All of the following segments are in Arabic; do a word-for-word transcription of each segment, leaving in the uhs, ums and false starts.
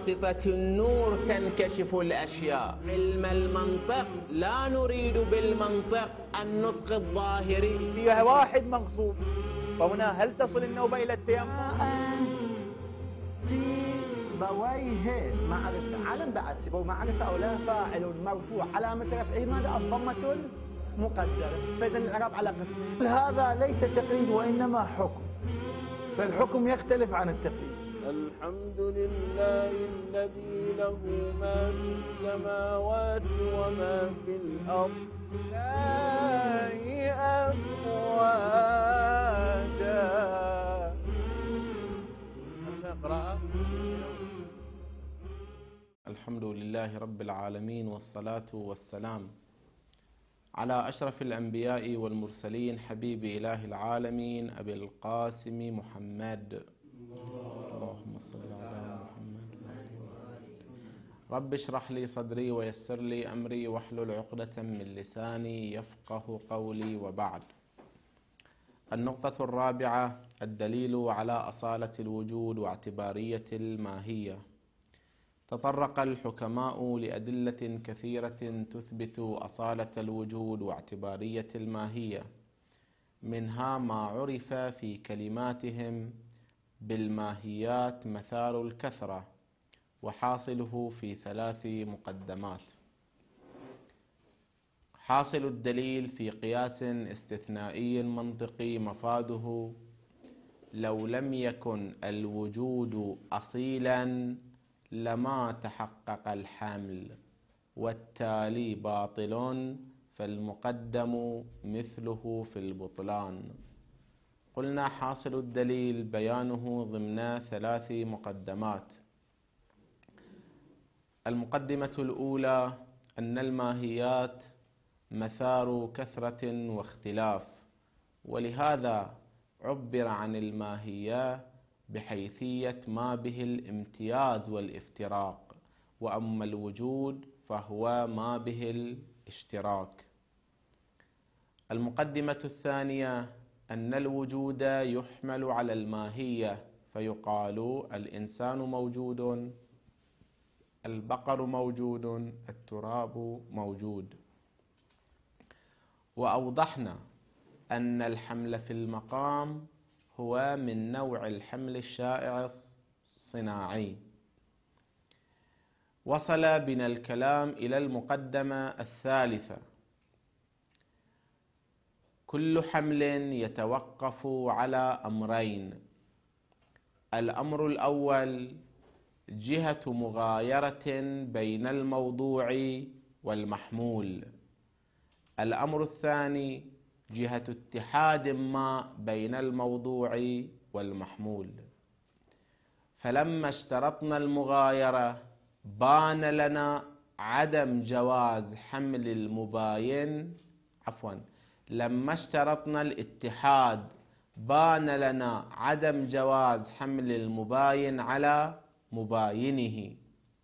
بواسطة النور تنكشف الأشياء. علم المنطق لا نريد بالمنطق النطق الظاهري. فيها واحد مغصوب، فهنا هل تصل النوبة إلى التيمم؟ سيبويه معرفة، علم بعد سيبويه معرفة أو لا، فاعل مرفوع علامة رفعه ماذا؟ الضمة المقدرة. فإذا الإعراب على قسمين. هذا ليس تقليد وإنما حكم، فالحكم يختلف عن التقليد. الحمد لله الذي له ما في السماوات وما في الأرض لا أفواجا. نقرأ. الحمد لله رب العالمين، والصلاة والسلام على أشرف الأنبياء والمرسلين، حبيب إله العالمين أبي القاسم محمد. اللهم صل على محمد. رب اشرح لي صدري ويسر لي أمري واحلل عقدة من لساني يفقه قولي، وبعد. النقطة الرابعة: الدليل على أصالة الوجود واعتبارية الماهية. تطرق الحكماء لأدلة كثيرة تثبت أصالة الوجود واعتبارية الماهية، منها ما عرف في كلماتهم بالماهيات مثار الكثرة، وحاصله في ثلاث مقدمات. حاصل الدليل في قياس استثنائي منطقي مفاده: لو لم يكن الوجود أصيلا لما تحقق الحمل، والتالي باطل، فالمقدم مثله في البطلان. قلنا حاصل الدليل بيانه ضمن ثلاث مقدمات. المقدمة الأولى أن الماهيات مثار كثرة واختلاف، ولهذا عبر عن الماهية بحيثية ما به الامتياز والافتراق، وأما الوجود فهو ما به الاشتراك. المقدمة الثانية أن الوجود يحمل على الماهية، فيقال الإنسان موجود، البقر موجود، التراب موجود. وأوضحنا أن الحمل في المقام هو من نوع الحمل الشائع الصناعي. وصل بنا الكلام إلى المقدمة الثالثة: كل حمل يتوقف على أمرين. الأمر الأول جهة مغايرة بين الموضوع والمحمول. الأمر الثاني جهة اتحاد ما بين الموضوع والمحمول. فلما اشترطنا المغايرة بان لنا عدم جواز حمل المباين، عفوا لما اشترطنا الاتحاد بان لنا عدم جواز حمل المباين على مباينه.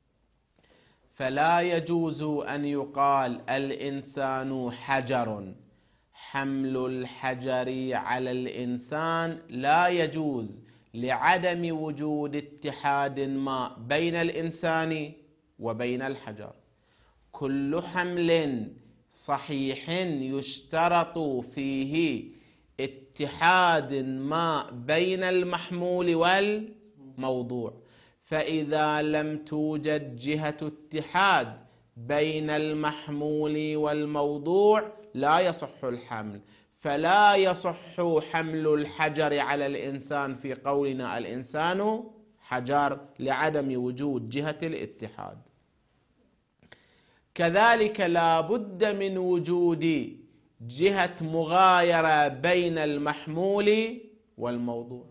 فلا يجوز أن يقال الإنسان حجر، حمل الحجر على الإنسان لا يجوز لعدم وجود اتحاد ما بين الإنسان وبين الحجر. كل حمل صحيح يشترط فيه اتحاد ما بين المحمول والموضوع، فإذا لم توجد جهة اتحاد بين المحمول والموضوع لا يصح الحمل. فلا يصح حمل الحجر على الإنسان في قولنا الإنسان حجر لعدم وجود جهة الاتحاد. كذلك لا بد من وجود جهة مغايرة بين المحمول والموضوع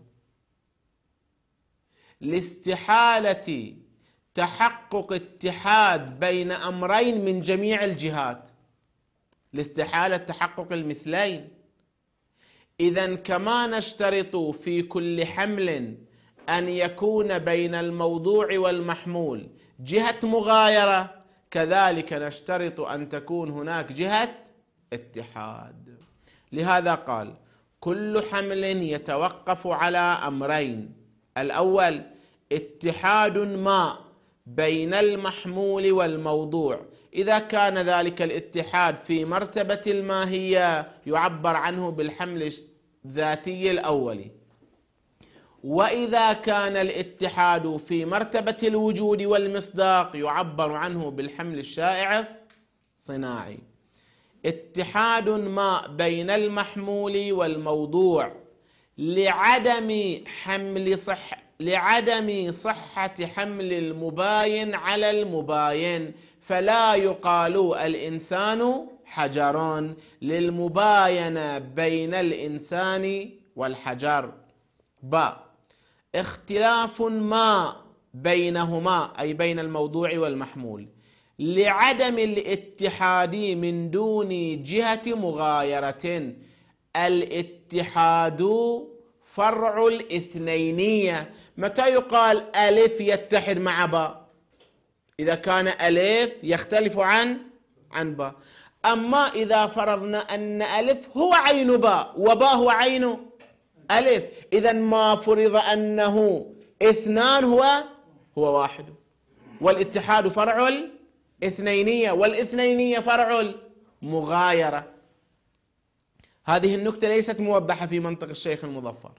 لاستحالة تحقق اتحاد بين أمرين من جميع الجهات، لاستحالة تحقق المثلين. إذن كما نشترط في كل حمل أن يكون بين الموضوع والمحمول جهة مغايرة، كذلك نشترط أن تكون هناك جهة اتحاد. لهذا قال كل حمل يتوقف على أمرين: الأول اتحاد ما بين المحمول والموضوع. إذا كان ذلك الاتحاد في مرتبة الماهية يعبر عنه بالحمل الذاتي الأولي، وإذا كان الاتحاد في مرتبة الوجود والمصداق يعبر عنه بالحمل الشائع الصناعي. اتحاد ما بين المحمول والموضوع لعدم حمل صح لعدم صحة حمل المباين على المباين، فلا يقال الإنسان حجر للمباينة بين الإنسان والحجر. باء اختلاف ما بينهما أي بين الموضوع والمحمول لعدم الاتحاد من دون جهة مغايرة. الاتحاد فرع الاثنينية. متى يقال ألف يتحد مع باء؟ إذا كان ألف يختلف عن عن باء. أما إذا فرضنا أن ألف هو عين باء وباء هو عين ألف، إذا ما فرض أنه اثنان هو هو واحد. والاتحاد فرع الاثنينية، والاثنينية فرع المغايرة. هذه النكتة ليست موضحة في منطق الشيخ المظفر.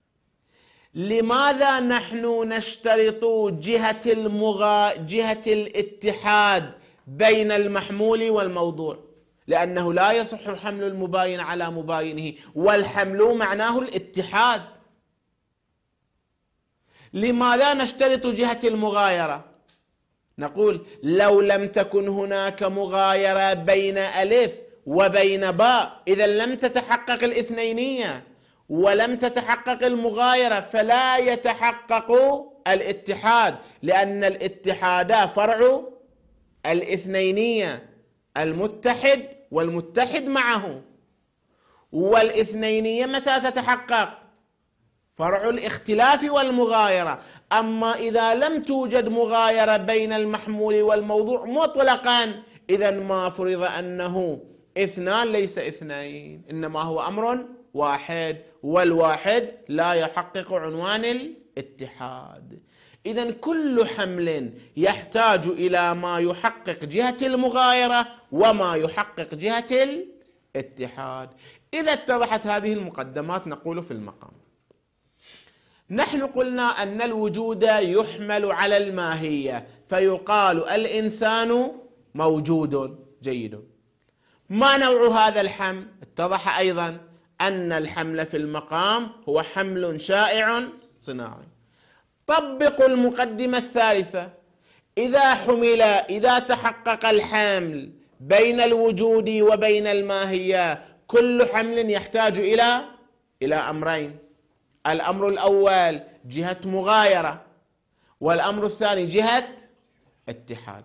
لماذا نحن نشترط جهة المغا... جهة الاتحاد بين المحمول والموضوع؟ لأنه لا يصح حمل المباين على مباينه، والحمل معناه الاتحاد. لماذا نشترط جهة المغايرة؟ نقول لو لم تكن هناك مغايرة بين ألف وبين باء إذا لم تتحقق الاثنينية ولم تتحقق المغايرة، فلا يتحقق الاتحاد، لأن الاتحاد فرع الاثنينية، المتحد والمتحد معه. والاثنينية متى تتحقق؟ فرع الاختلاف والمغايرة. أما إذا لم توجد مغايرة بين المحمول والموضوع مطلقا إذا ما فرض أنه اثنان ليس اثنين، إنما هو أمر واحد، والواحد لا يحقق عنوان الاتحاد. إذن كل حمل يحتاج إلى ما يحقق جهة المغايرة وما يحقق جهة الاتحاد. إذا اتضحت هذه المقدمات نقول في المقام: نحن قلنا أن الوجود يحمل على الماهية، فيقال الإنسان موجود. جيد. ما نوع هذا الحمل؟ اتضح أيضا أن الحمل في المقام هو حمل شائع صناعي. طبقوا المقدمة الثالثة: إذا حمل إذا تحقق الحمل بين الوجود وبين الماهية، كل حمل يحتاج إلى إلى أمرين: الأمر الأول جهة مغايرة، والأمر الثاني جهة اتحاد.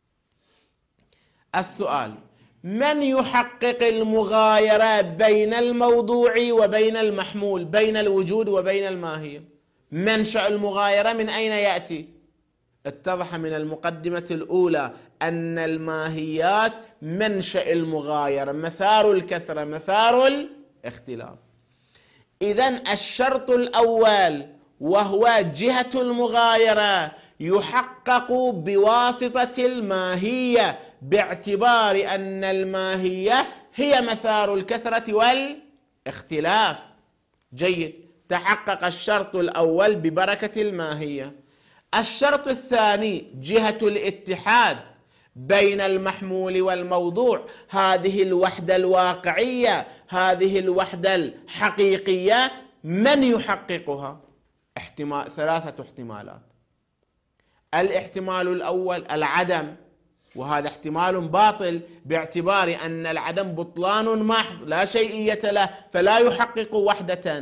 السؤال: من يحقق المغايرة بين الموضوع وبين المحمول، بين الوجود وبين الماهية؟ منشأ المغايرة من أين يأتي؟ اتضح من المقدمة الأولى أن الماهيات منشأ المغايرة، مثار الكثرة، مثار الاختلاف. إذن الشرط الأول وهو جهة المغايرة يحقق بواسطة الماهية، باعتبار أن الماهية هي مثار الكثرة والاختلاف. جيد. تحقق الشرط الأول ببركة الماهية. الشرط الثاني جهة الاتحاد بين المحمول والموضوع، هذه الوحدة الواقعية، هذه الوحدة الحقيقية، من يحققها؟ احتمال ثلاثة احتمالات. الاحتمال الأول العدم، وهذا احتمال باطل باعتبار أن العدم بطلان محض لا شيئية له، فلا يحقق وحدة.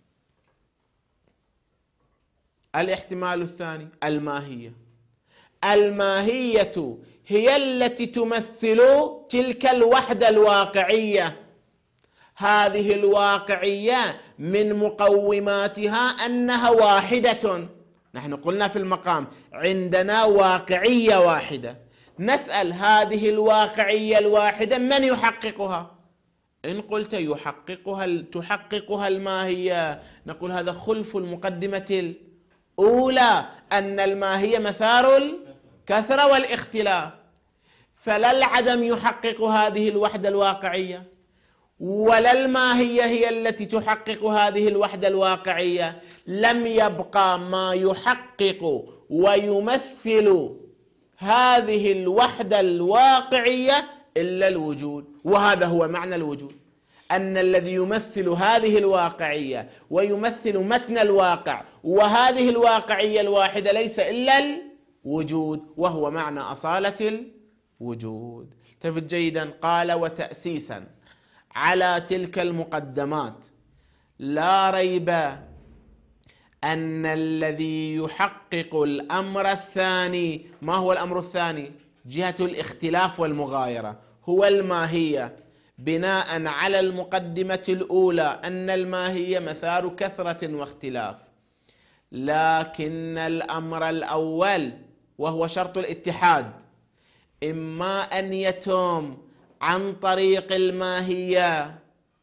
الاحتمال الثاني الماهية. الماهية هي التي تمثل تلك الوحدة الواقعية. هذه الواقعية من مقوماتها أنها واحدة. نحن قلنا في المقام عندنا واقعية واحدة. نسأل: هذه الواقعية الواحدة من يحققها؟ إن قلت يحققها تحققها الماهية، نقول هذا خلف المقدمة الأولى، أن الماهية مثار كثرة والاختلاف، فلا العدم يحقق هذه الوحدة الواقعية ولا الماهية هي التي تحقق هذه الوحدة الواقعية. لم يبقى ما يحقق ويمثل هذه الوحدة الواقعية إلا الوجود. وهذا هو معنى الوجود، أن الذي يمثل هذه الواقعية ويمثل متن الواقع وهذه الواقعية الواحدة ليس إلا الوجود، وهو معنى أصالة الوجود. تفت جيدا. قال: وتأسيسا على تلك المقدمات لا ريب أن الذي يحقق الأمر الثاني. ما هو الأمر الثاني؟ جهة الاختلاف والمغايرة، هو الماهية، بناء على المقدمة الأولى أن الماهية مثار كثرة واختلاف. لكن الأمر الأول وهو شرط الاتحاد إما أن يتم عن طريق الماهية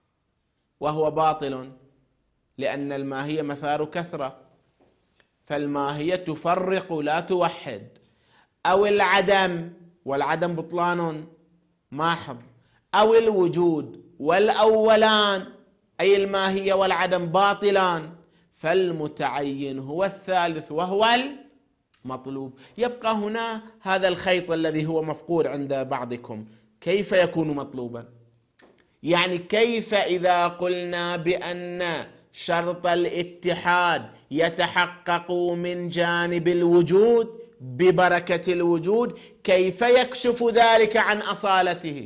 وهو باطل، لأن الماهية مثار كثرة، فالماهية تفرق لا توحد، أو العدم والعدم بطلان محض، أو الوجود والأولان أي الماهية والعدم باطلان، فالمتعين هو الثالث وهو المطلوب. يبقى هنا هذا الخيط الذي هو مفقود عند بعضكم، كيف يكون مطلوبا؟ يعني كيف إذا قلنا بأن شرط الاتحاد يتحقق من جانب الوجود ببركة الوجود، كيف يكشف ذلك عن أصالته؟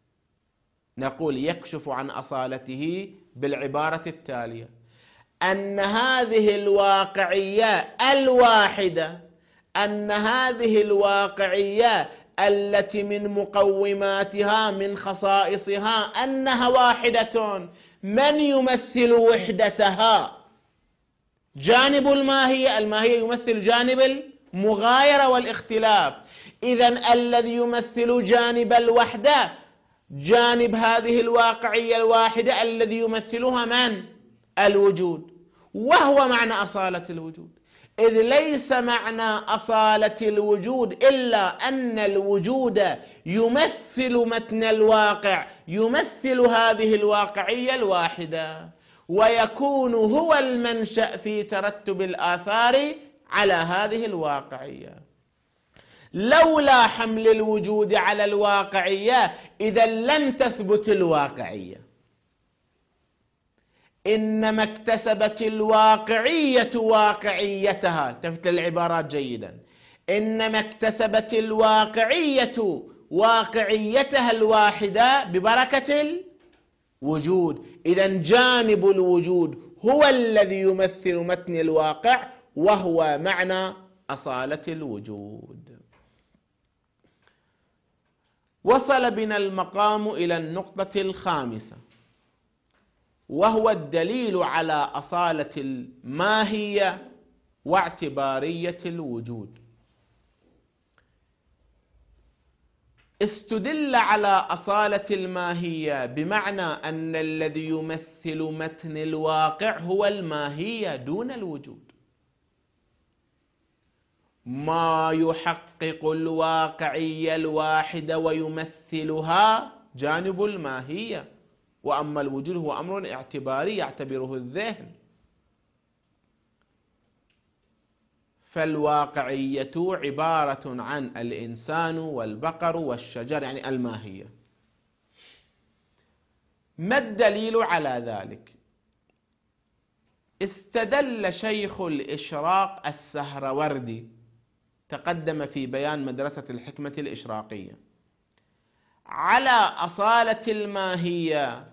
نقول يكشف عن أصالته بالعبارة التالية: أن هذه الواقعية الواحدة، أن هذه الواقعية التي من مقوماتها من خصائصها أنها واحدة، من يمثل وحدتها؟ جانب الماهية. الماهية يمثل جانب المغايرة والاختلاف. إذن الذي يمثل جانب الوحدة جانب هذه الواقعية الواحدة الذي يمثلها من؟ الوجود، وهو معنى أصالة الوجود. إذ ليس معنى أصالة الوجود إلا أن الوجود يمثل متن الواقع، يمثل هذه الواقعية الواحدة، ويكون هو المنشأ في ترتب الآثار على هذه الواقعية. لولا حمل الوجود على الواقعية إذا لم تثبت الواقعية، إنما اكتسبت الواقعية واقعيتها. التفت للعبارات جيدا. إنما اكتسبت الواقعية واقعيتها الواحدة ببركة الوجود. إذن جانب الوجود هو الذي يمثل متن الواقع، وهو معنى أصالة الوجود. وصل بنا المقام إلى النقطة الخامسة، وهو الدليل على أصالة الماهية واعتبارية الوجود. استدل على أصالة الماهية بمعنى أن الذي يمثل متن الواقع هو الماهية دون الوجود. ما يحقق الواقعية الواحدة ويمثلها جانب الماهية، وأما الوجود هو أمر اعتباري يعتبره الذهن. فالواقعية عبارة عن الإنسان والبقر والشجر، يعني الماهية. ما الدليل على ذلك؟ استدل شيخ الإشراق السهروردي، تقدم في بيان مدرسة الحكمة الإشراقية، على أصالة الماهية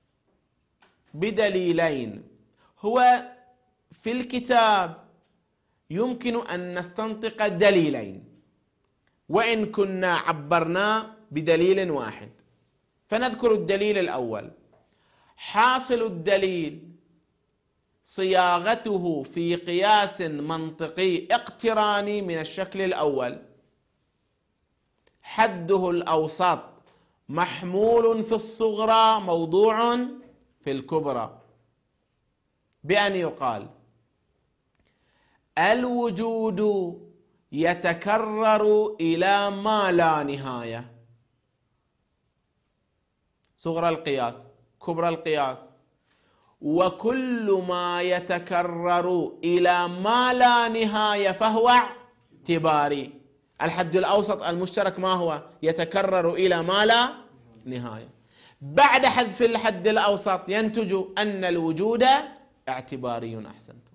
بدليلين. هو في الكتاب يمكن أن نستنطق دليلين، وإن كنا عبرنا بدليل واحد. فنذكر الدليل الأول. حاصل الدليل صياغته في قياس منطقي اقتراني من الشكل الأول، حده الأوسط محمول في الصغرى موضوع في الكبرى، بأن يقال: الوجود يتكرر إلى ما لا نهاية. صغرى القياس، كبرى القياس، وكل ما يتكرر إلى ما لا نهاية فهو اعتباري. الحد الأوسط المشترك ما هو؟ يتكرر إلى ما لا نهاية. بعد حذف الحد الأوسط ينتج أن الوجود اعتباري. أحسنتم.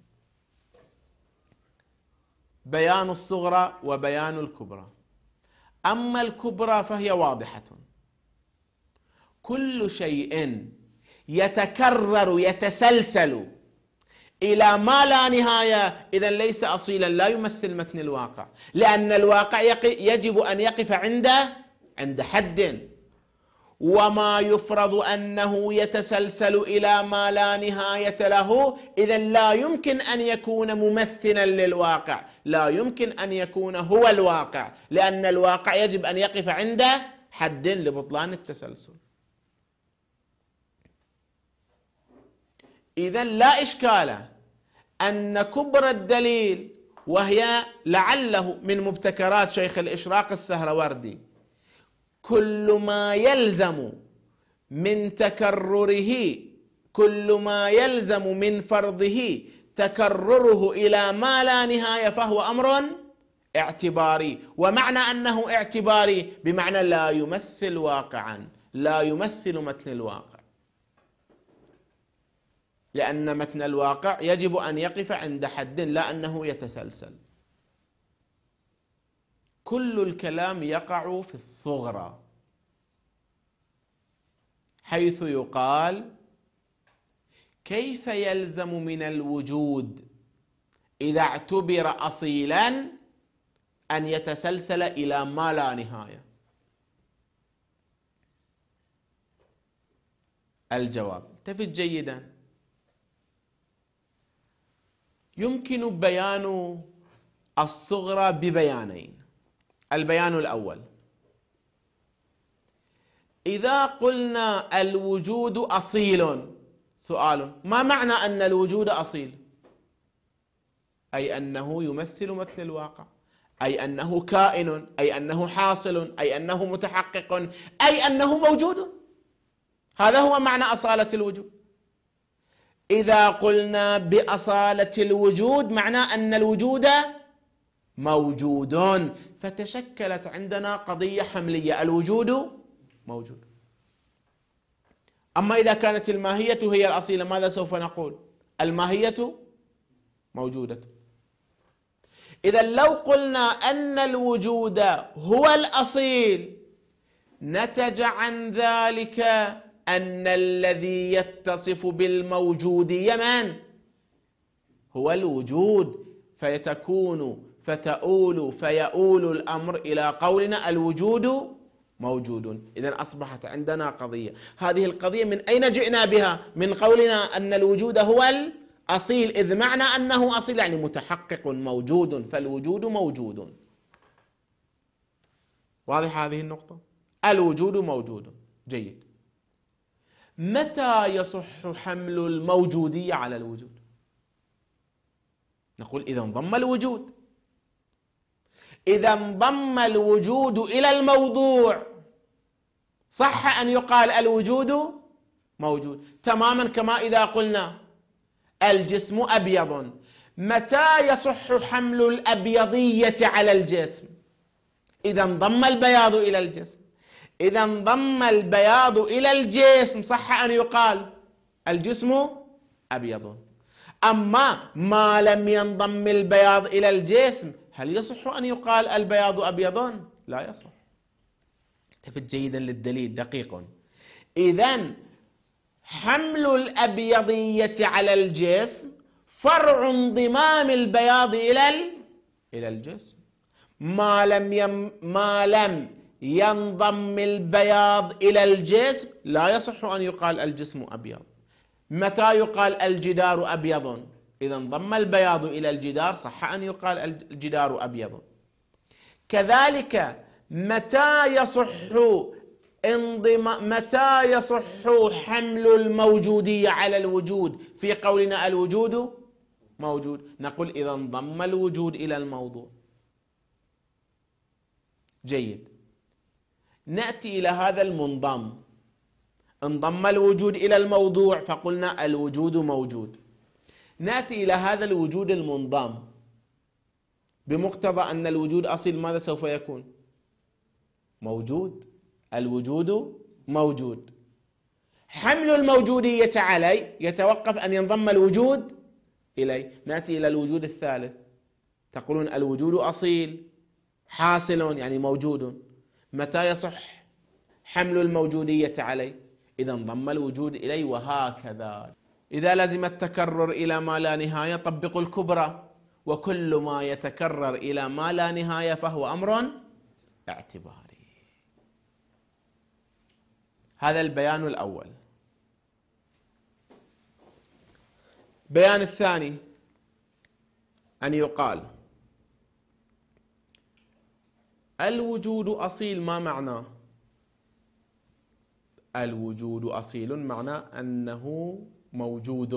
بيان الصغرى وبيان الكبرى. أما الكبرى فهي واضحة. كل شيء يتكرر يتسلسل إلى ما لا نهاية إذن ليس أصيلا، لا يمثل متن الواقع، لأن الواقع يجب أن يقف عند عند حد، وما يفرض أنه يتسلسل إلى ما لا نهاية له إذن لا يمكن أن يكون ممثلا للواقع، لا يمكن أن يكون هو الواقع، لأن الواقع يجب أن يقف عند حد لبطلان التسلسل. إذن لا إشكال أن كبرى الدليل، وهي لعله من مبتكرات شيخ الإشراق السهروردي، كل ما يلزم من تكرره، كل ما يلزم من فرضه تكرره إلى ما لا نهاية فهو أمر اعتباري. ومعنى أنه اعتباري بمعنى لا يمثل واقعا، لا يمثل متن الواقع، لأن متن الواقع يجب أن يقف عند حد، لا أنه يتسلسل. كل الكلام يقع في الصغرى، حيث يقال: كيف يلزم من الوجود إذا اعتبر أصيلا أن يتسلسل إلى ما لا نهاية؟ الجواب: التفت جيدا. يمكن بيان الصغرى ببيانين. البيان الأول: إذا قلنا الوجود أصيل، سؤال: ما معنى أن الوجود أصيل؟ أي أنه يمثل متن الواقع، أي أنه كائن، أي أنه حاصل، أي أنه متحقق، أي أنه موجود. هذا هو معنى أصالة الوجود. إذا قلنا بأصالة الوجود معناه أن الوجود موجود، فتشكلت عندنا قضية حملية: الوجود موجود. أما إذا كانت الماهية هي الأصيلة ماذا سوف نقول؟ الماهية موجودة. إذا لو قلنا أن الوجود هو الأصيل نتج عن ذلك أن الذي يتصف بالموجودية من؟ هو الوجود، فيتكون فتؤول فيؤول الأمر إلى قولنا الوجود موجود. إذن أصبحت عندنا قضية. هذه القضية من أين جئنا بها؟ من قولنا أن الوجود هو الأصيل، إذ معنى أنه أصيل يعني متحقق موجود، فالوجود موجود. واضح هذه النقطة؟ الوجود موجود. جيد. متى يصح حمل الموجودية على الوجود؟ نقول إذا انضم الوجود، إذا انضم الوجود إلى الموضوع صح أن يقال الوجود موجود، تماما كما إذا قلنا الجسم أبيض. متى يصح حمل الأبيضية على الجسم؟ إذا انضم البياض إلى الجسم. إذا انضم البياض إلى الجسم صح أن يقال الجسم أبيض. أما ما لم ينضم البياض إلى الجسم هل يصح أن يقال البياض أبيض؟ لا يصح. التفت جيدا للدليل دقيق. إذن حمل الأبيضية على الجسم فرع انضمام البياض إلى إلى الجسم. ما لم يم ما لم ينضم البياض إلى الجسم لا يصح أن يقال الجسم أبيض. متى يقال الجدار أبيض؟ إذا انضم البياض إلى الجدار صح أن يقال الجدار أبيض. كذلك متى يصح انضم متى يصح حمل الموجودية على الوجود في قولنا الوجود موجود؟ نقول إذا انضم الوجود إلى الموضوع. جيد. نأتي إلى هذا المنضم، انضم الوجود إلى الموضوع فقلنا الوجود موجود. نأتي إلى هذا الوجود المنضم بمقتضى أن الوجود أصيل، ماذا سوف يكون؟ موجود. الوجود موجود. حمل الموجودية عليه يتوقف أن ينضم الوجود إليه. نأتي إلى الوجود الثالث، تقولون الوجود أصيل حاصل يعني موجود. متى يصح حمل الموجودية عليه؟ إذا انضم الوجود إليه، وهكذا. إذا لزم التكرر إلى ما لا نهاية طبقوا الكبرى، وكل ما يتكرر إلى ما لا نهاية فهو أمر اعتباري. هذا البيان الأول. البيان الثاني أن يقال الوجود أصيل. ما معناه؟ الوجود أصيل معنى أنه موجود،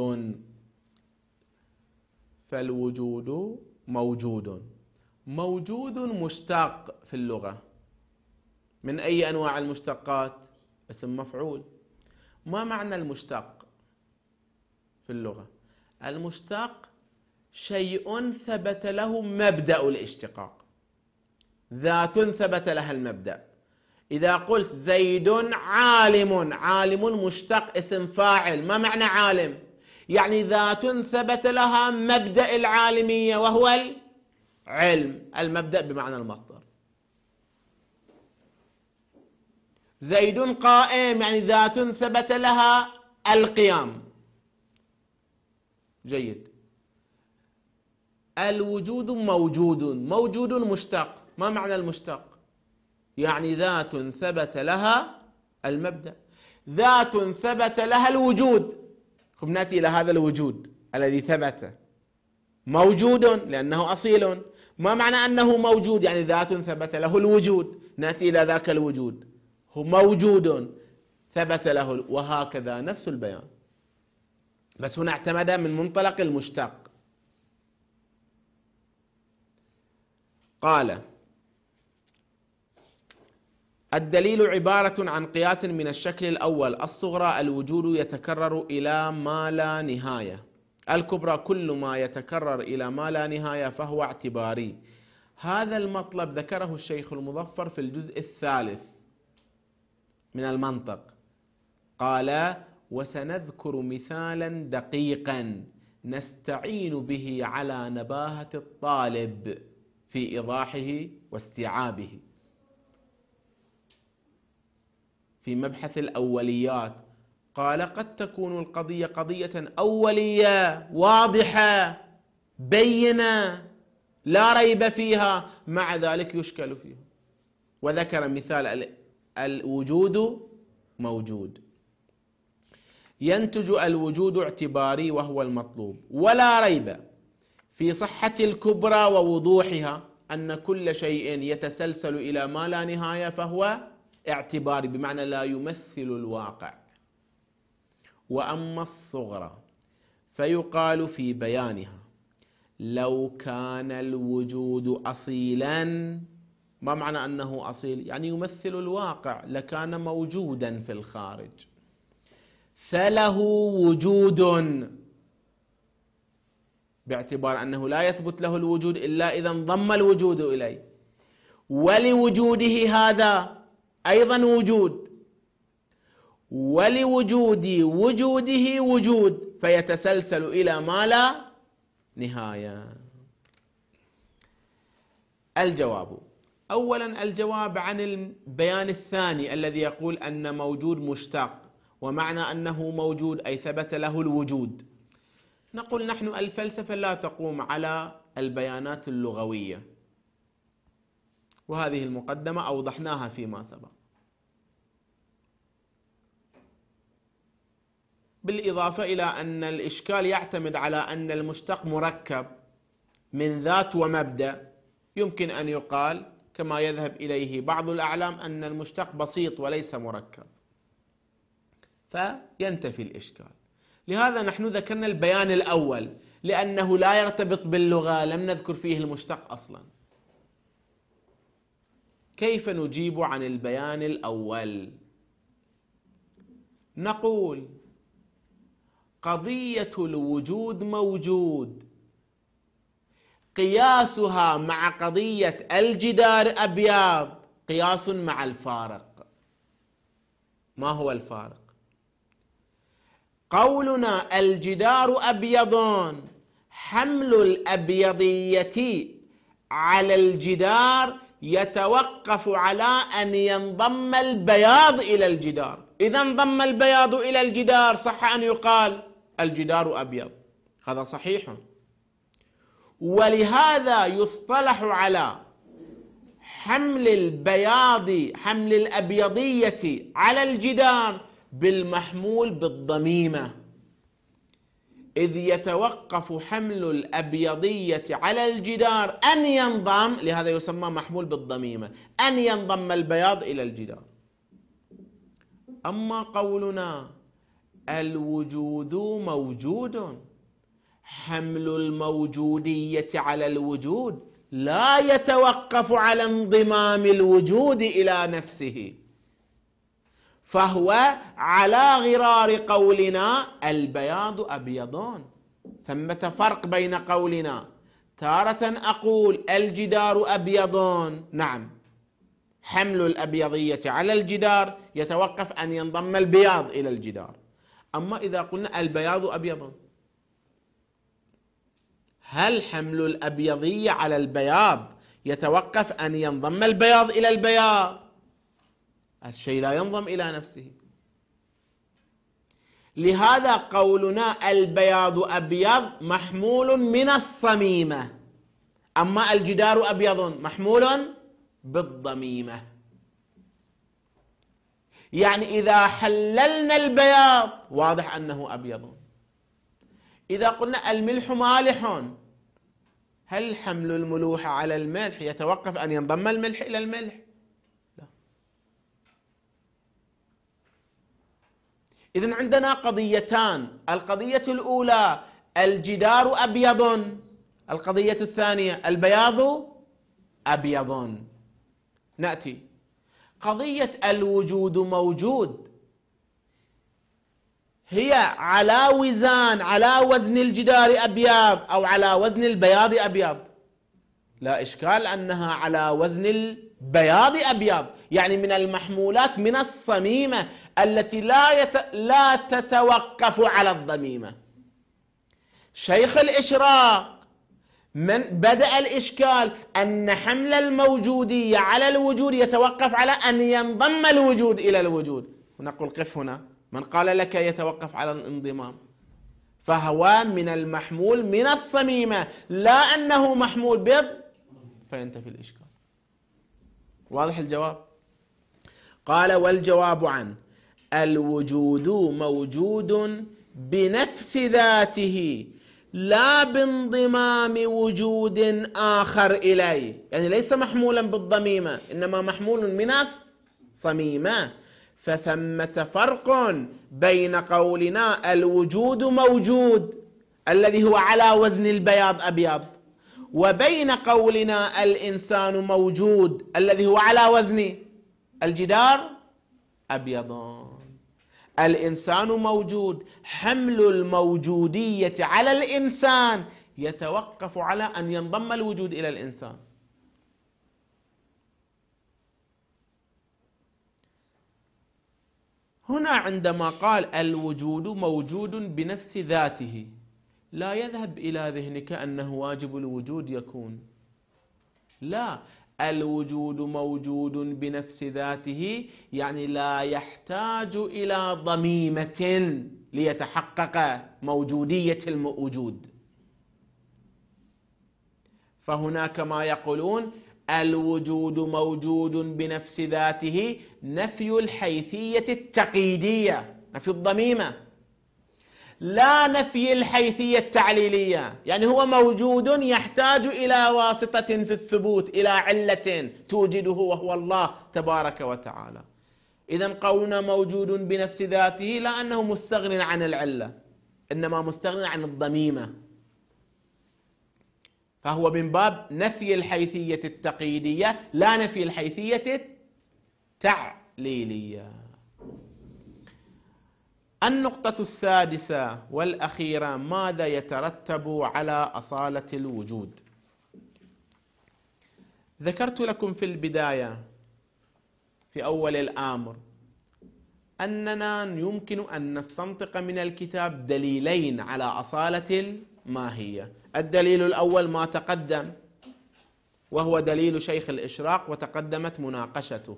فالوجود موجود. موجود مشتق في اللغة. من أي أنواع المشتقات؟ اسم مفعول. ما معنى المشتق في اللغة؟ المشتق شيء ثبت له مبدأ الاشتقاق، ذات ثبت لها المبدأ. إذا قلت زيد عالم، عالم مشتق اسم فاعل. ما معنى عالم؟ يعني ذات ثبت لها مبدأ العالمية وهو العلم. المبدأ بمعنى المصدر. زيد قائم يعني ذات ثبت لها القيام. جيد. الوجود موجود. موجود مشتق. ما معنى المشتق؟ يعني ذات ثبت لها المبدأ، ذات ثبت لها الوجود. خب نأتي إلى هذا الوجود الذي ثبت موجود لأنه أصيل. ما معنى أنه موجود؟ يعني ذات ثبت له الوجود. نأتي إلى ذاك الوجود، هو موجود ثبت له، وهكذا نفس البيان، بس هنا اعتمد من منطلق المشتق. قال الدليل عبارة عن قياس من الشكل الأول الصغرى الوجود يتكرر إلى ما لا نهاية، الكبرى كل ما يتكرر إلى ما لا نهاية فهو اعتباري. هذا المطلب ذكره الشيخ المظفر في الجزء الثالث من المنطق. قال وسنذكر مثالا دقيقا نستعين به على نباهة الطالب في إيضاحه واستيعابه في مبحث الأوليات. قال قد تكون القضية قضية أولية واضحة بينة لا ريب فيها، مع ذلك يشكل فيها. وذكر مثال الوجود موجود. ينتج الوجود اعتباري وهو المطلوب، ولا ريب في صحة الكبرى ووضوحها أن كل شيء يتسلسل إلى ما لا نهاية فهو اعتباري، بمعنى لا يمثل الواقع. وأما الصغرى فيقال في بيانها لو كان الوجود أصيلا. ما معنى أنه أصيل؟ يعني يمثل الواقع، لكان موجودا في الخارج، فله وجود باعتبار أنه لا يثبت له الوجود إلا إذا انضم الوجود إليه، ولوجوده هذا أيضا وجود، ولوجود وجوده وجود، فيتسلسل إلى ما لا نهاية. الجواب أولا الجواب عن البيان الثاني الذي يقول أن موجود مشتق، ومعنى أنه موجود أي ثبت له الوجود. نقول نحن الفلسفة لا تقوم على البيانات اللغوية، وهذه المقدمة أوضحناها فيما سبق. بالإضافة إلى أن الإشكال يعتمد على أن المشتق مركب من ذات ومبدأ. يمكن أن يقال كما يذهب إليه بعض الأعلام أن المشتق بسيط وليس مركب، فينتفي الإشكال. لهذا نحن ذكرنا البيان الأول لأنه لا يرتبط باللغة، لم نذكر فيه المشتق أصلا. كيف نجيب عن البيان الأول؟ نقول قضية الوجود موجود، قياسها مع قضية الجدار أبيض قياس مع الفارق. ما هو الفارق؟ قولنا الجدار أبيض، حمل الأبيضية على الجدار يتوقف على أن ينضم البياض إلى الجدار. إذا انضم البياض إلى الجدار صح أن يقال الجدار أبيض، هذا صحيح. ولهذا يصطلح على حمل البياض حمل الأبيضية على الجدار بالمحمول بالضميمة، إذ يتوقف حمل الأبيضية على الجدار أن ينضم، لهذا يسمى محمول بالضميمة، أن ينضم البياض إلى الجدار. أما قولنا الوجود موجود، حمل الموجودية على الوجود لا يتوقف على انضمام الوجود إلى نفسه، فهو على غرار قولنا البياض أبيضون. ثمة فرق بين قولنا تارة أقول الجدار أبيضون، نعم، حمل الأبيضية على الجدار يتوقف أن ينضم البياض إلى الجدار. أما إذا قلنا البياض أبيض، هل حمل الأبيضية على البياض يتوقف أن ينضم البياض إلى البياض؟ الشيء لا ينضم إلى نفسه. لهذا قولنا البياض أبيض محمول من الصميمة، أما الجدار أبيض محمول بالضميمة. يعني إذا حللنا البياض واضح أنه أبيض. إذا قلنا الملح مالح، هل حمل الملوحة على الملح يتوقف أن ينضم الملح إلى الملح؟ لا. إذن عندنا قضيتان، القضية الأولى الجدار أبيض، القضية الثانية البياض أبيض. نأتي قضية الوجود موجود، هي على وزان على وزن الجدار أبيض أو على وزن البياض أبيض؟ لا إشكال أنها على وزن البياض أبيض، يعني من المحمولات من الصميمة التي لا, يت... لا تتوقف على الضميمة. شيخ الإشراق من بدأ الإشكال أن حمل الموجودية على الوجود يتوقف على أن ينضم الوجود إلى الوجود. ونقول قف هنا، من قال لك يتوقف على الانضمام؟ فهو من المحمول من الصميمة، لا أنه محمول بض، فينتفي الإشكال. واضح الجواب؟ قال والجواب عن الوجود موجود بنفس ذاته لا بانضمام وجود آخر إليه، يعني ليس محمولا بالضميمة إنما محمول من الصميمة. فثمة فرق بين قولنا الوجود موجود الذي هو على وزن البياض أبيض، وبين قولنا الإنسان موجود الذي هو على وزن الجدار أبيضان. الإنسان موجود، حمل الموجودية على الإنسان يتوقف على أن ينضم الوجود إلى الإنسان. هنا عندما قال الوجود موجود بنفس ذاته، لا يذهب إلى ذهنك أنه واجب الوجود يكون، لا، الوجود موجود بنفس ذاته يعني لا يحتاج إلى ضميمة ليتحقق موجودية الموجود. فهناك ما يقولون الوجود موجود بنفس ذاته نفي الحيثية التقييدية، نفي الضميمة، لا نفي الحيثية التعليلية، يعني هو موجود يحتاج إلى واسطة في الثبوت، إلى علة توجده وهو الله تبارك وتعالى. إذن قولنا موجود بنفس ذاته لا أنه مستغن عن العلة، إنما مستغن عن الضميمة. فهو من باب نفي الحيثية التقييدية لا نفي الحيثية التعليلية. النقطة السادسة والأخيرة: ماذا يترتب على أصالة الوجود؟ ذكرت لكم في البداية في أول الأمر أننا يمكن أن نستنطق من الكتاب دليلين على أصالة الماهية. الدليل الأول ما تقدم، وهو دليل شيخ الإشراق وتقدمت مناقشته.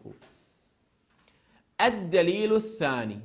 الدليل الثاني: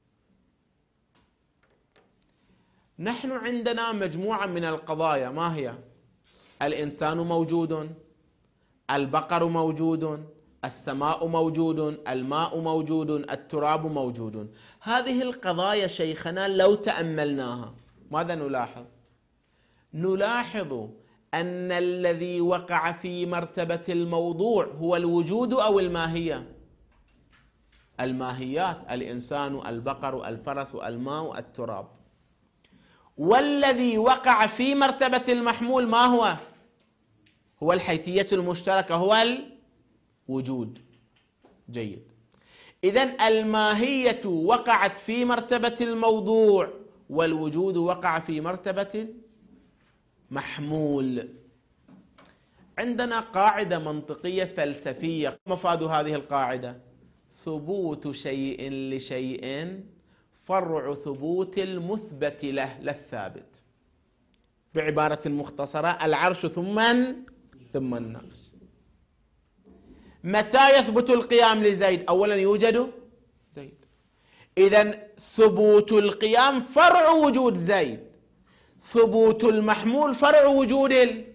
نحن عندنا مجموعة من القضايا، ما هي؟ الإنسان موجود، البقر موجود، السماء موجود، الماء موجود، التراب موجود. هذه القضايا شيخنا لو تأملناها ماذا نلاحظ؟ نلاحظ أن الذي وقع في مرتبة الموضوع هو الوجود أو الماهية؟ الماهيات: الإنسان، البقر، الفرس، الماء، التراب. والذي وقع في مرتبة المحمول ما هو؟ هو الحيثية المشتركة، هو الوجود. جيد. إذن الماهية وقعت في مرتبة الموضوع، والوجود وقع في مرتبة محمول. عندنا قاعدة منطقية فلسفية، مفاد هذه القاعدة: ثبوت شيء لشيء فرع ثبوت المثبت له للثابت. بعبارة مختصرة: العرش ثم ثم النقش. متى يثبت القيام لزيد؟ أولا يوجد زيد. إذن ثبوت القيام فرع وجود زيد، ثبوت المحمول فرع وجود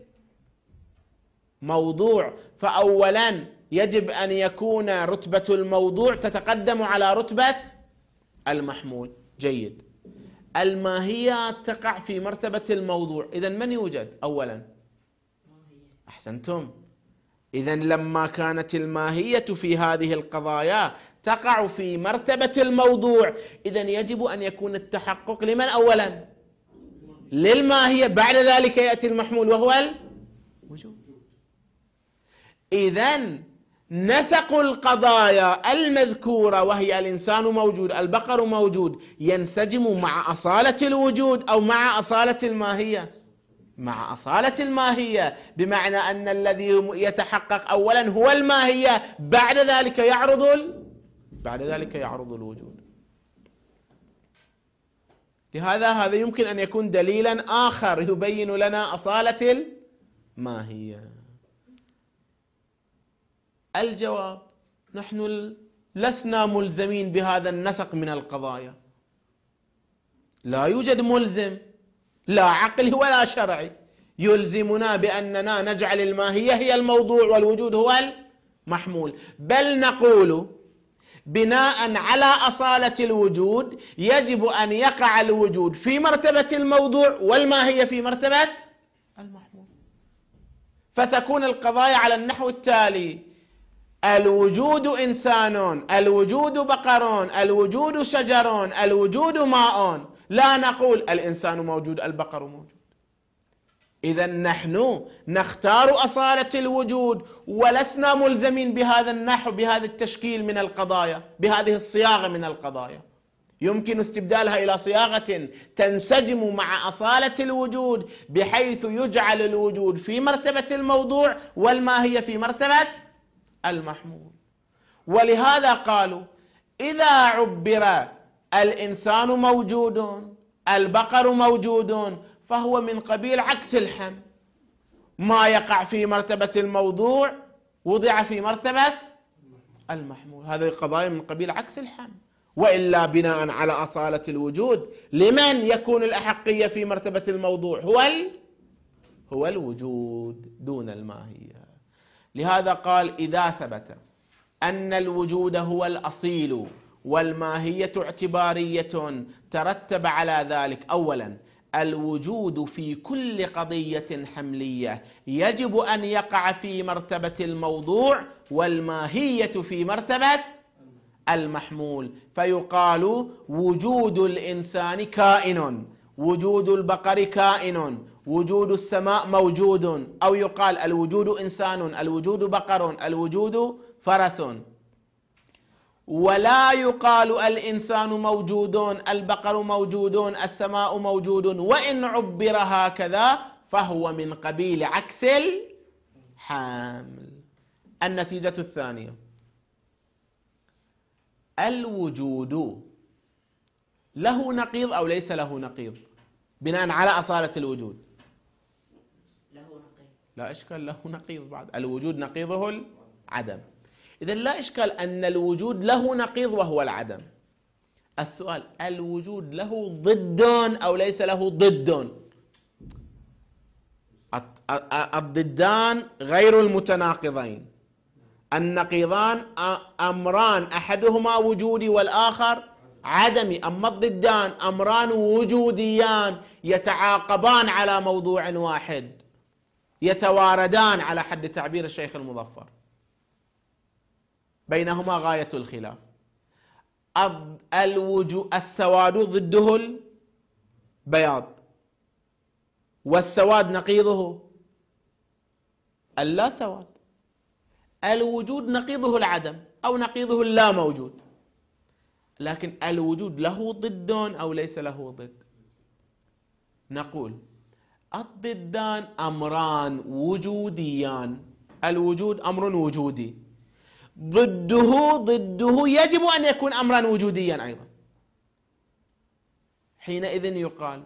الموضوع. فأولا يجب أن يكون رتبة الموضوع تتقدم على رتبة المحمول. جيد. الماهية تقع في مرتبة الموضوع، إذن من يوجد؟ أولا أحسنتم. إذن لما كانت الماهية في هذه القضايا تقع في مرتبة الموضوع، إذن يجب أن يكون التحقق لمن؟ أولا للماهية، بعد ذلك يأتي المحمول وهو الوجود. إذن نسق القضايا المذكورة وهي الإنسان موجود، البقر موجود، ينسجم مع أصالة الوجود أو مع أصالة الماهية؟ مع أصالة الماهية، بمعنى أن الذي يتحقق أولا هو الماهية، بعد ذلك يعرض ال... بعد ذلك يعرض الوجود. لهذا هذا يمكن أن يكون دليلا آخر يبين لنا أصالة الماهية. الجواب: نحن لسنا ملزمين بهذا النسق من القضايا، لا يوجد ملزم لا عقلي ولا شرعي يلزمنا بأننا نجعل الماهية هي الموضوع والوجود هو المحمول، بل نقول بناء على أصالة الوجود يجب أن يقع الوجود في مرتبة الموضوع والماهية في مرتبة المحمول. فتكون القضايا على النحو التالي: الوجود إنسان، الوجود بقر، الوجود شجر، الوجود ماء. لا نقول الإنسان موجود البقر موجود. إذن نحن نختار أصالة الوجود ولسنا ملزمين بهذا النحو، بهذا التشكيل من القضايا، بهذه الصياغة من القضايا. يمكن استبدالها إلى صياغة تنسجم مع أصالة الوجود، بحيث يجعل الوجود في مرتبة الموضوع والماهية في مرتبة المحمول. ولهذا قالوا: إذا عبر الإنسان موجود، البقر موجود، فهو من قبيل عكس الحمل. ما يقع في مرتبة الموضوع وضع في مرتبة المحمول. هذه القضايا من قبيل عكس الحمل. وإلا بناء على أصالة الوجود لمن يكون الأحقية في مرتبة الموضوع؟ هو ال... هو الوجود دون الماهية. لهذا قال: إذا ثبت أن الوجود هو الأصيل والماهية اعتبارية ترتب على ذلك: أولا الوجود في كل قضية حملية يجب أن يقع في مرتبة الموضوع والماهية في مرتبة المحمول. فيقال: وجود الإنسان كائن، وجود البقر كائن، وجود السماء موجود، أو يقال الوجود إنسان، الوجود بقر، الوجود فرس، ولا يقال الإنسان موجود، البقر موجود، السماء موجود، وإن عبر هكذا فهو من قبيل عكس الحامل. النتيجة الثانية: الوجود له نقيض أو ليس له نقيض بناء على أصالة الوجود؟ له نقيض. لا إشكال، له نقيض. بعد الوجود نقيضه العدم، إذن لا إشكال أن الوجود له نقيض وهو العدم. السؤال: الوجود له ضد أو ليس له ضد؟ الضدان غير المتناقضين، النقيضان أمران أحدهما وجودي والآخر عدمي، أما الضدان أمران وجوديان يتعاقبان على موضوع واحد، يتواردان على حد تعبير الشيخ المظفر، بينهما غاية الخلاف. السواد ضده البياض، والسواد نقيضه اللا سواد. الوجود نقيضه العدم أو نقيضه اللا موجود، لكن الوجود له ضد أو ليس له ضد؟ نقول الضدان أمران وجوديان، الوجود أمر وجودي، ضده ضده يجب أن يكون أمرا وجوديا أيضا. حينئذ يقال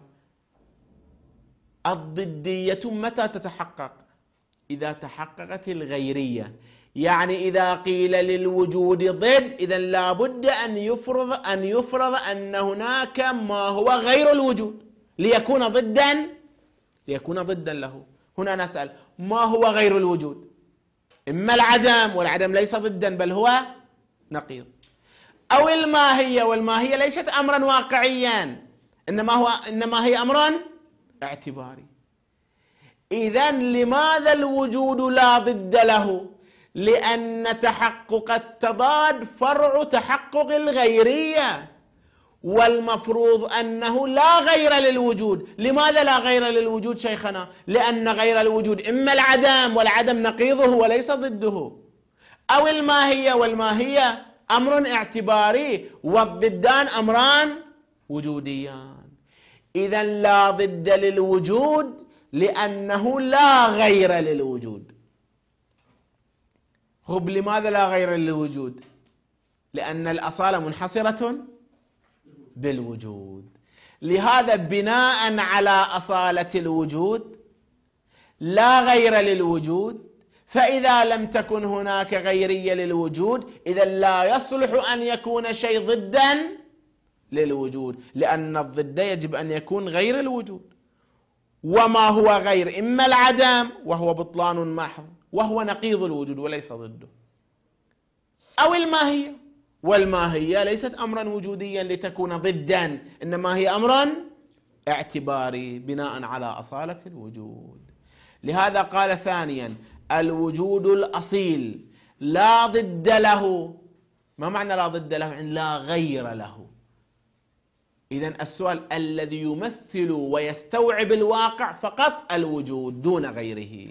الضدية متى تتحقق؟ إذا تحققت الغيرية، يعني إذا قيل للوجود ضد إذا لا بد أن يفرض أن يفرض أن هناك ما هو غير الوجود ليكون ضدا ليكون ضدا له. هنا نسأل: ما هو غير الوجود؟ إما العدم، والعدم ليس ضدا بل هو نقيض، أو الماهية، والماهية ليست أمرا واقعيا إنما هو إنما هي أمرا اعتباري. إذن لماذا الوجود لا ضد له؟ لأن تحقق التضاد فرع تحقق الغيرية، والمفروض أنه لا غير للوجود. لماذا لا غير للوجود شيخنا؟ لأن غير الوجود إما العدم، والعدم نقيضه وليس ضده، أو الماهية، والماهية أمر اعتباري، والضدان أمران وجوديان. إذن لا ضد للوجود لأنه لا غير للوجود. خب لماذا لا غير للوجود؟ لأن الأصالة منحصرة بالوجود. لهذا بناء على أصالة الوجود لا غير للوجود، فإذا لم تكن هناك غيرية للوجود إذا لا يصلح أن يكون شيء ضدا للوجود، لأن الضد يجب أن يكون غير الوجود. وما هو غير؟ إما العدم وهو بطلان محض وهو نقيض الوجود وليس ضده، أو الماهية، والماهية ليست أمرا وجوديا لتكون ضدا، إنما هي أمرا اعتباري بناء على أصالة الوجود. لهذا قال ثانيا: الوجود الأصيل لا ضد له. ما معنى لا ضد له؟ يعني لا غير له. إذن السؤال: الذي يمثل ويستوعب الواقع فقط الوجود دون غيره.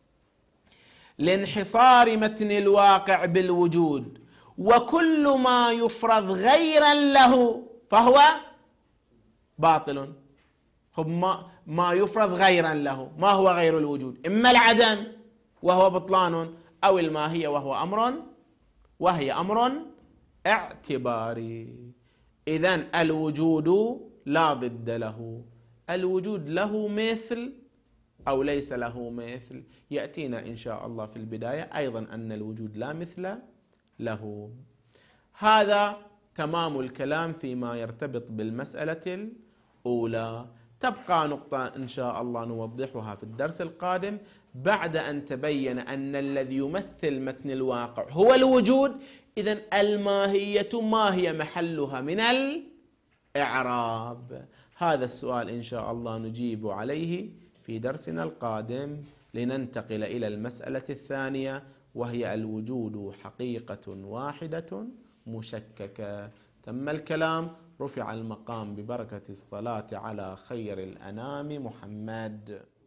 لانحصار متن الواقع بالوجود، وكل ما يفرض غيرا له فهو باطل. خب ما, ما يفرض غيرا له، ما هو غير الوجود؟ إما العدم وهو بطلان، أو الماهية وهو أمر وهي أمر اعتباري. إذن الوجود لا ضد له. الوجود له مثل أو ليس له مثل؟ يأتينا إن شاء الله في البداية أيضا أن الوجود لا مثل له. هذا تمام الكلام فيما يرتبط بالمسألة الأولى. تبقى نقطة إن شاء الله نوضحها في الدرس القادم بعد أن تبين أن الذي يمثل متن الواقع هو الوجود. إذن الماهية ما هي محلها من الإعراب؟ هذا السؤال إن شاء الله نجيب عليه في درسنا القادم، لننتقل إلى المسألة الثانية وهي الوجود حقيقة واحدة مشككة. تم الكلام، رفع المقام ببركة الصلاة على خير الأنام محمد.